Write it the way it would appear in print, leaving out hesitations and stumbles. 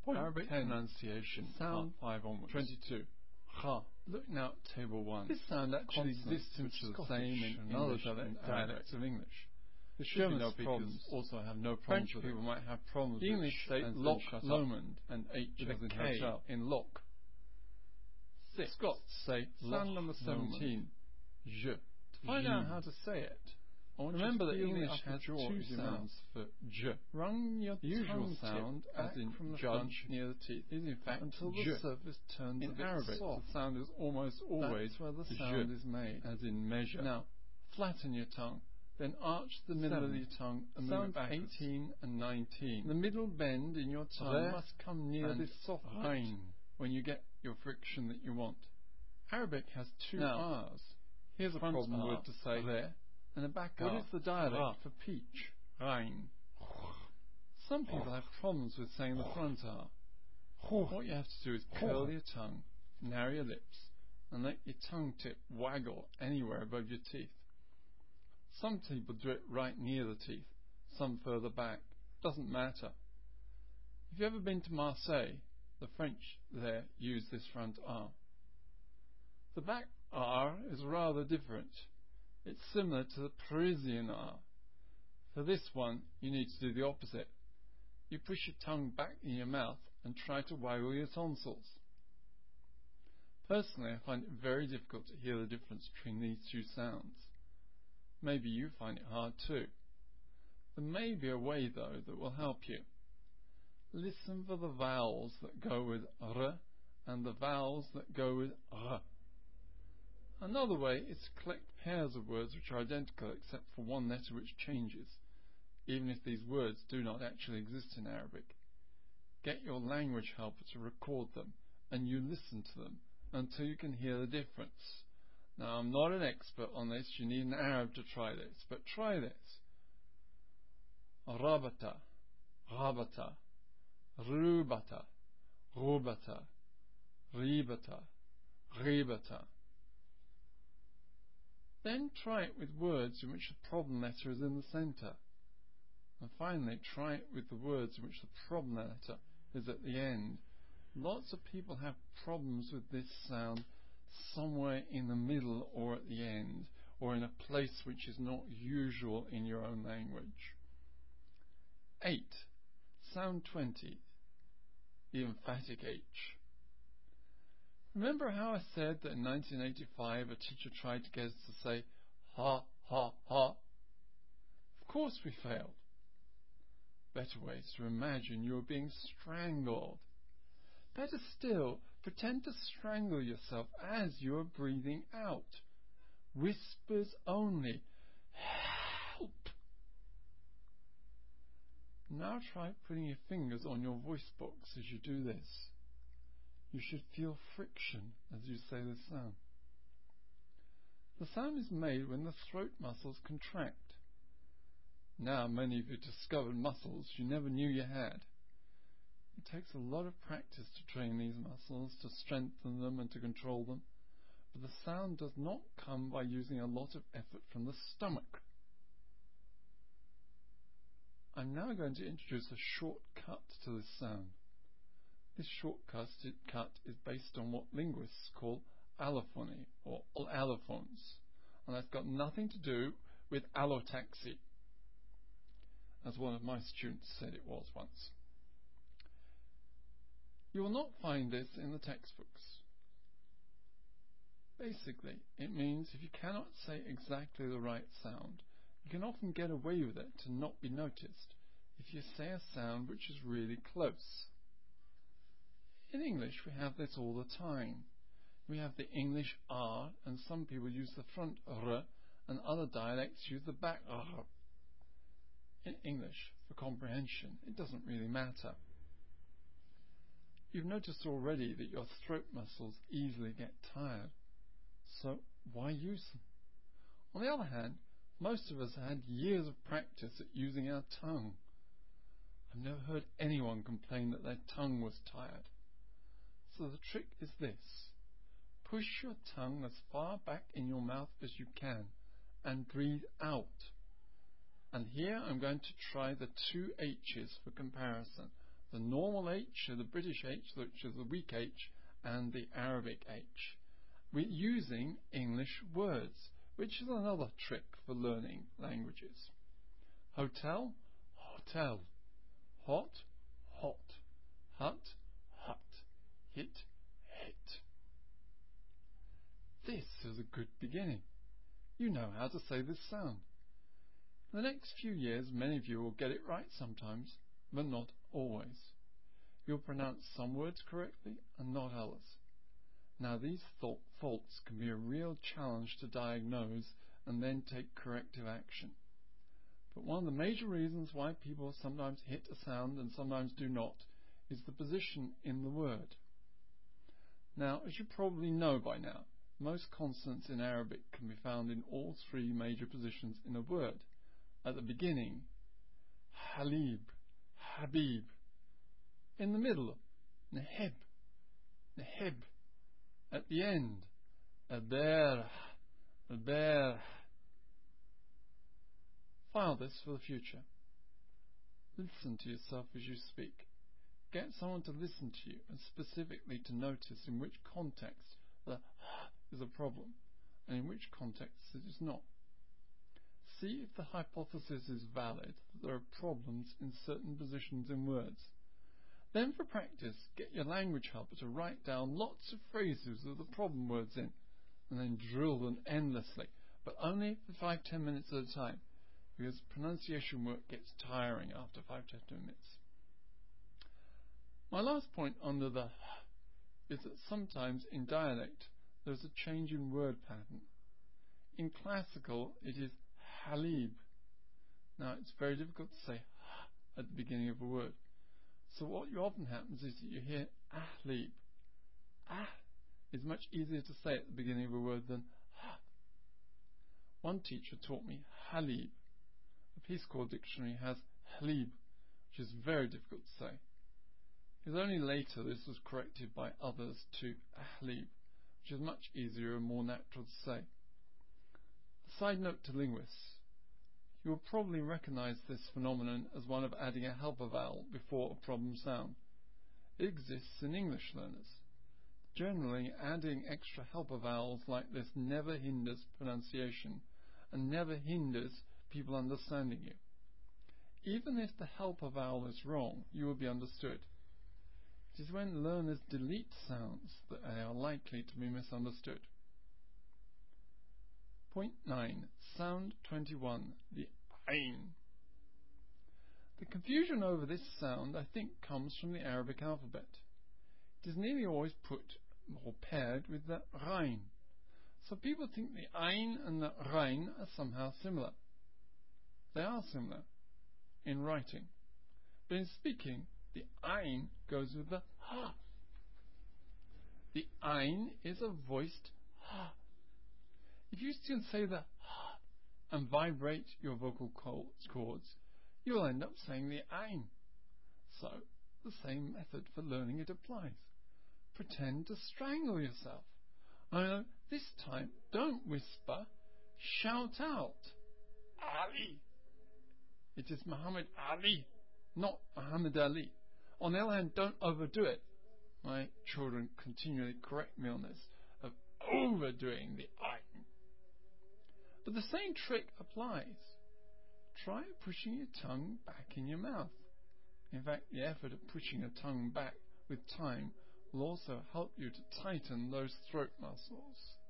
Arabic 10. pronunciation, Sound part 5 onwards. 22. Ha. Look now at table 1. This sound actually exists in which are the Scottish same in and other English and dialects of English. The German German speakers speakers also have no French problems with people it. might have problems The with English sh say as in Loch shut up Lomond and H with as a in K hotel. in Loch. 6. Scots say sound number 17. Je. To find out how to say it, remember that English has two sounds for je. Run your The usual tongue sound, tip as back in from the judge, front near the teeth, is in fact until je. the surface turns a In bit Arabic, soft. the sound is almost always That's where the je, sound is made. as in measure. Now, flatten your tongue, then arch the middle 7. of your tongue and move Sound it backwards. 18 and 19. The middle bend in your tongue Re must come near and this soft bit rein. when you get your friction that you want. Arabic has 2 Now, R's. Here's a Front problem R, word to say re, and a back what R. is the dialect ra? for peach? Rein. Some people have problems with saying the front R. What you have to do is curl your tongue, narrow your lips, and let your tongue tip waggle anywhere above your teeth. Some people do it right near the teeth, some further back. Doesn't matter. If you've ever been to Marseille, the French there use this front R. The back R is rather different. It's similar to the Parisian R. For this one, you need to do the opposite. You push your tongue back in your mouth and try to waggle your tonsils. Personally, I find it very difficult to hear the difference between these two sounds. Maybe you find it hard too. There may be a way, though, that will help you. Listen for the vowels that go with r and the vowels that go with r. Another way is to collect pairs of words which are identical except for one letter which changes, even if these words do not actually exist in Arabic. Get your language helper to record them, and you listen to them until you can hear the difference. Now, I'm not an expert on this, you need an Arab to try this, but try this. Rabata, rabata, rubata, rubata, ribata, ribata. Then try it with words in which the problem letter is in the centre. And finally, try it with the words in which the problem letter is at the end. Lots of people have problems with this sound somewhere in the middle or at the end, or in a place which is not usual in your own language. 8. Sound 20. The emphatic H. Remember how I said that in 1985 a teacher tried to get us to say ha, ha, ha? Of course we failed. Better way is to imagine you are being strangled. Better still, pretend to strangle yourself as you are breathing out. Whispers only. Help! Now try putting your fingers on your voice box as you do this. You should feel friction as you say the sound. The sound is made when the throat muscles contract. Now many of you discovered muscles you never knew you had. It takes a lot of practice to train these muscles, to strengthen them and to control them, but the sound does not come by using a lot of effort from the stomach. I'm now going to introduce a shortcut to this sound. This shortcut is based on what linguists call allophony, or allophones, and that's got nothing to do with allotaxy, as one of my students said it was once. You will not find this in the textbooks. Basically, it means if you cannot say exactly the right sound, you can often get away with it to not be noticed if you say a sound which is really close. In English, we have this all the time. We have the English R, and some people use the front R, and other dialects use the back R. In English, for comprehension, it doesn't really matter. You've noticed already that your throat muscles easily get tired, so why use them? On the other hand, most of us had years of practice at using our tongue. I've never heard anyone complain that their tongue was tired. So the trick is this. Push your tongue as far back in your mouth as you can and breathe out. And here I'm going to try the two H's for comparison. the normal H, the British H, which is the weak H, and the Arabic H. We're using English words, which is another trick for learning languages. Hotel, hotel. Hot, hot. Hut, hut. Hit, hit. This is a good beginning. You know how to say this sound. In the next few years, many of you will get it right sometimes, but not always. You'll pronounce some words correctly and not others. Now, these faults can be a real challenge to diagnose and then take corrective action. But one of the major reasons why people sometimes hit a sound and sometimes do not is the position in the word. Now, as you probably know by now, most consonants in Arabic can be found in all three major positions in a word. At the beginning, halib, habib. In the middle, nahib, nahib. At the end, abarh, abarh. File this for the future. Listen to yourself as you speak. Get someone to listen to you and specifically to notice in which context the is a problem and in which context it is not. See if the hypothesis is valid that there are problems in certain positions in words. Then for practice, get your language helper to write down lots of phrases with the problem words in and then drill them endlessly, but only for 5-10 minutes at a time, because pronunciation work gets tiring after 5-10 minutes. My last point under the is that sometimes in dialect there is a change in word pattern. In classical it is halib. Now it's very difficult to say at the beginning of a word. So what often happens is that you hear ahlib. Ah is much easier to say at the beginning of a word than ha. One teacher taught me halib. The Peace Corps dictionary has halib, which is very difficult to say. It was only later this was corrected by others to ahlib, which is much easier and more natural to say. A side note to linguists. You will probably recognize this phenomenon as one of adding a helper vowel before a problem sound. It exists in English learners. Generally, adding extra helper vowels like this never hinders pronunciation and never hinders people understanding you. Even if the helper vowel is wrong, you will be understood. It is when learners delete sounds that they are likely to be misunderstood. Point 9. Sound 21. The ain. The confusion over this sound, I think, comes from the Arabic alphabet. It is nearly always put or paired with the ghain. So people think the ain and the ghain are somehow similar. They are similar in writing, but in speaking, the ain goes with the ha. The ain is a voiced ha. If you can say the ha and vibrate your vocal cords, you will end up saying the ain. So, the same method for learning it applies. Pretend to strangle yourself. This time, don't whisper, shout out. Ali. It is Muhammad Ali, not Muhammad Ali. On the other hand, don't overdo it. My children continually correct me on this, of overdoing the ain. But the same trick applies. Try pushing your tongue back in your mouth. In fact, the effort of pushing your tongue back with time will also help you to tighten those throat muscles.